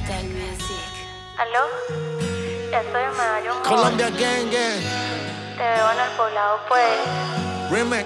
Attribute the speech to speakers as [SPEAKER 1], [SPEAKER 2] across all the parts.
[SPEAKER 1] Digital Music.
[SPEAKER 2] ¿Aló? Estoy en Medallo Mall.
[SPEAKER 3] Colombia Gang Gang
[SPEAKER 2] Te veo en el poblado, pues.
[SPEAKER 3] Remix.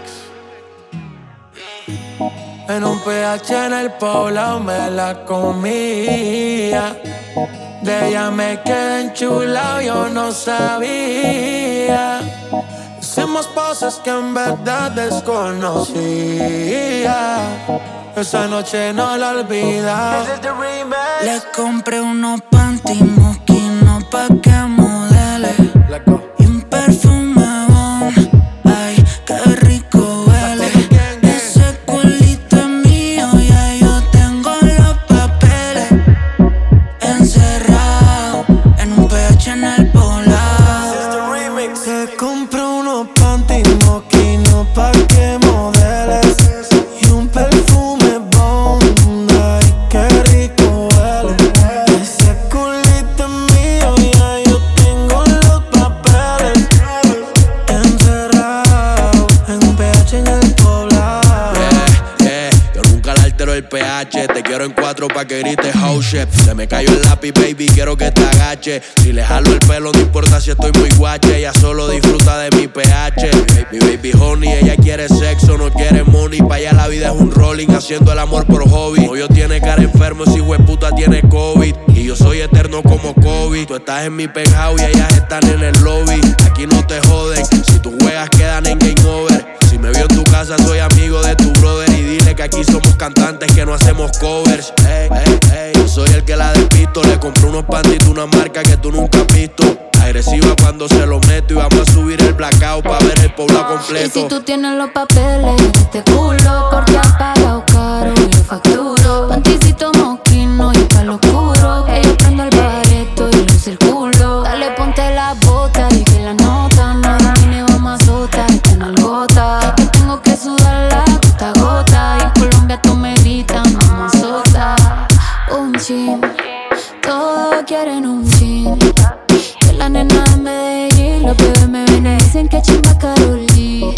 [SPEAKER 4] En un PH en el poblado me la comía. De ella me quedé enchulado, yo no sabía. Hicimos cosas que en verdad desconocía. Esa noche no la olvidaba.
[SPEAKER 1] Le compré unos panty mosquinos pa' que modele y un perfume bon. Ay, qué rico huele. Ese culito es mío, ya yo tengo los papeles encerrado en un PH en el poblado.
[SPEAKER 4] Le compré unos panty mosquinos pa' que modeles y un perfume bon. Ay, qué rico huele. Ese culito es mío, ya yo tengo los papeles encerrado en un PH en el poblado.
[SPEAKER 5] Yo nunca le altero el pH. Te quiero en 4 pa' que grites oh shit. Se me cayó el lápiz, baby, quiero que te agache. Si le jalo el pelo, no importa si estoy muy guache. Ella solo disfruta de mi pH. Mi baby honey, ella quiere sexo, no quiere money. Pa' allá la vida es un rolling, haciendo el amor por hobby. Novio tiene cara enfermo, ese hueputa tiene COVID. Y yo soy eterno como COVID. Tú estás en mi penthouse y ellas están en el lobby. Aquí no te joden, si tus juegas quedan en game over. Si me vio en tu casa, soy amigo de tu brother. Y dile que aquí somos cantantes, que no hacemos covers. Yo soy el que la despisto. Le compré unos panties de una marca que tú nunca has visto. Agresiva cuando se lo meto. Y vamos a subir el blackout pa' ver el poblado completo.
[SPEAKER 1] Y si tú tienes los papeles de este culo, porque has pagado caro y yo facturo. Panticito mosquino y pa'l oscuro, que yo prendo el bareto y luce el culo. Dale, ponte la bota y que la nota no domine, vamos a azotar esta nalgota. Que tengo que sudarla gota a gota. Y en Colombia tú me gritas, vamos a azotar. Un chin, todos quieren un chin. Que la nena de Medellín, los bebés me ven y dicen que chimba Karol G.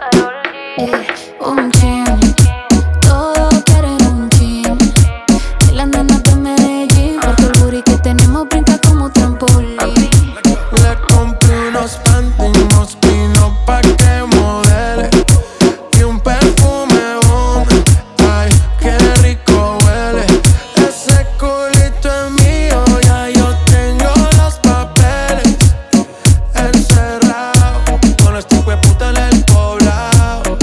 [SPEAKER 1] Un chin, todos quieren un chin. Que la nena de Medellín, porque el booty que tenemos brinca como trampolín.
[SPEAKER 4] Le compré unos panty mosquinos pa' que modele y un perfume bon. Ay, qué rico huele. Ese culito es mío, ya yo tengo los papeles encerrado con este hijueputa en el poblado.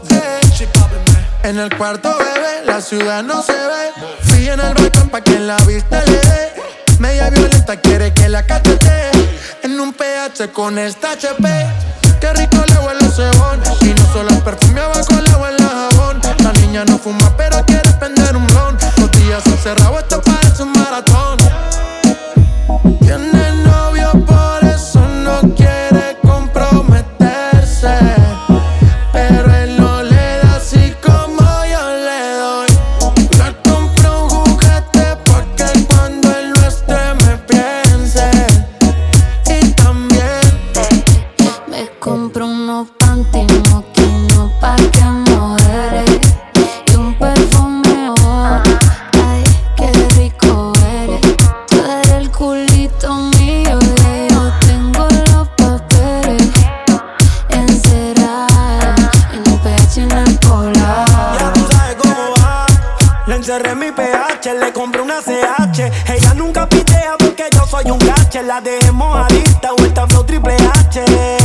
[SPEAKER 4] En el cuarto, bebé, la ciudad no se ve. Fui en el balcón pa' que la vista le dé. Media violenta quiere que la cachete en un PH con esta HP. Qué rico le huele el cebón. Y no solo el perfume, abajo le huele el jabón. La niña no fuma pero quiere prender un blon. Los días encerrados, esto parece un maratón. Tiene novio, por eso no quiere comprometerse. Pero él no le da así como yo le doy. Le compro un juguete porque cuando él no esté me piense. Y también
[SPEAKER 1] Me compro unos panty mosquinos pa' que modele y un perfume bon. Ay, qué rico eres. Tú eres el culito mío, y yo tengo los papeles encerrados en un PH en el poblado.
[SPEAKER 6] Ya tú sabes cómo va. Le encerré en mi PH, le compré una CH. Ella nunca pitea porque yo soy un gache. La dejé mojadita, vuelta flow triple H.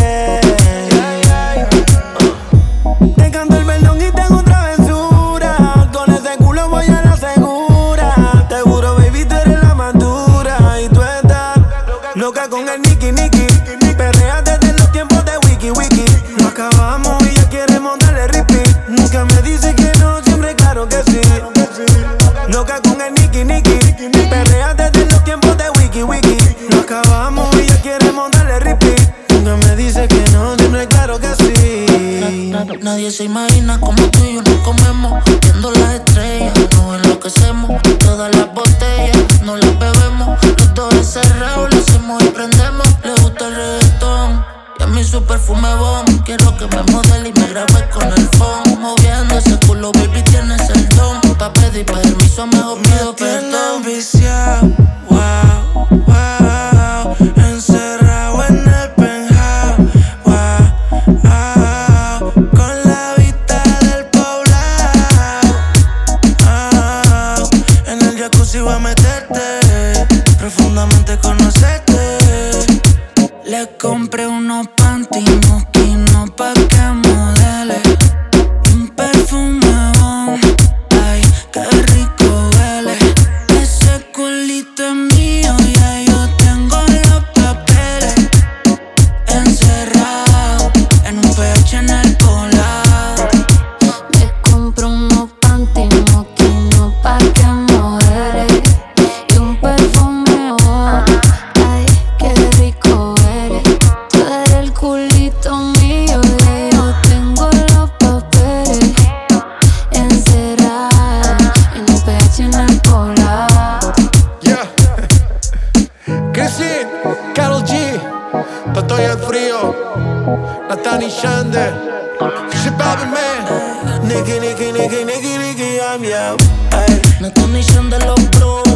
[SPEAKER 6] Te canto el perdón y tengo travesura. Con ese culo voy a la segura. Te juro, baby, tú eres la madura. Y tú estás loca con el Nicky Nicky. Perrea desde los tiempos de Wiki Wiki. No acabamos y ya queremos darle repeat. Nunca me dice que no, siempre claro que sí. Loca con el Nicky Nicky. Perrea desde los tiempos de Wiki Wiki. No acabamos y ya queremos darle repeat. Nunca me dice que no, siempre claro que sí.
[SPEAKER 1] Nadie se imagina como tú y yo nos comemos. Viendo las estrellas, nos enloquecemos. Todas las botellas, no las bebemos. Los dos encerrados, lo hacemos y prendemos. Le gusta el reggaetón y a mí su perfume bon. Quiero que me modele y me grabe con el phone. Moviendo ese culo, baby, tienes el don. Pa' pedir permiso, mejor pido perdón.
[SPEAKER 4] viciado,
[SPEAKER 6] prometerte, profundamente conocerte. Le compré unos panty mosquino pa' que modele y un perfume bon. Ay, qué rico huele. Ese culito es mío, ya yo tengo los papeles encerrado en un pecho en el poblado.
[SPEAKER 1] Me compro unos panty mosquino pa' que modele y un perfume oh. Ay, qué rico eres. Tú eres el culito mío, ya yo tengo los papeles encerrados en un pecho en el poblado.
[SPEAKER 4] Yeah. Chrissy, Karol G, Estoy en frío, Nathan y Shande, Shit Bobby Man,
[SPEAKER 6] Nicky, I'm out. Ay, no condición de los bros.